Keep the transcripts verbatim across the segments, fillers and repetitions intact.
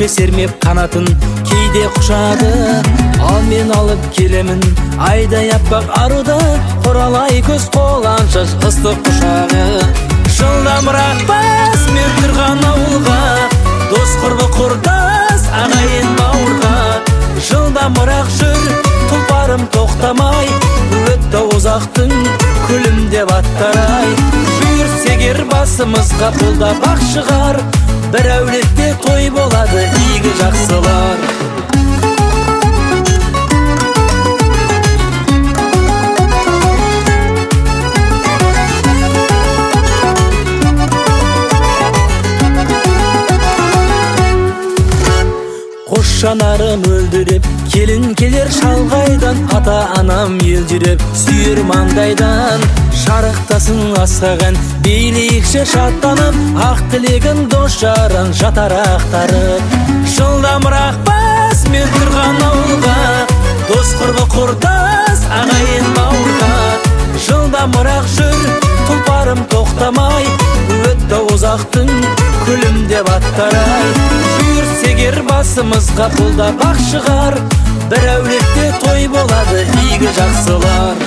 көкке сермеп қанатын кейде құшады. Ал мен алып келемін айдай аппақ аруды, құралай көз қоланшаш ыстық құшағы. Жылдамырақ бас мен тұрған ауылға, дос құрбы құрдас ағайын бауырға. Жылдамырақ жүр тұлпарым тоқтамай, өтті ұзақтың күлімдеп аттарай. Бұйыртсек ер басымызға қолда бақ шығар, бір әулетте той болады игі жақсылар. Қош жанарым өлдіреп, келін келер шалғайдан, ата-анам елжіреп, сүйер маңдайдан. Шарықтасын асқаған билейікші шаттанып, ақ тілегін дос жаран жатар ақтарып. Жылдамырақ бас мен тұрған ауылға, дос құрбы құрдас ағайын бауырға. Жылдамырақ жүр тұлпарым тоқтамай, өтті ұзақтың күлімдеп аттарай. Бұйыртсек ер басымызға қолда бақ шығар, бір әулетте той болады игі жақсылар.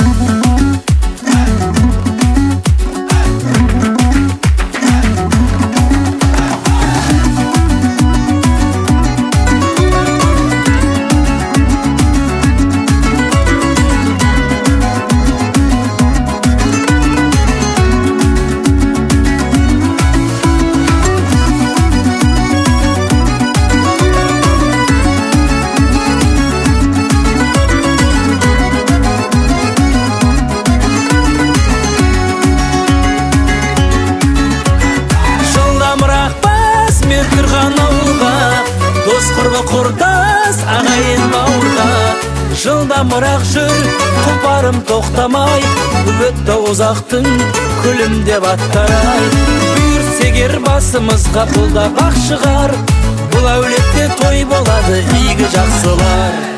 Тұрған ауылға, дос құрбы құрдас ағайын бауырға. Жылдамырақ жүр тұлпарым тоқтамай, өтті ұзақтың күлімдеп аттарай. Бұйыртсек ер басымызға қолда бақ шығар, бұл әулетте той болады игі жақсылар.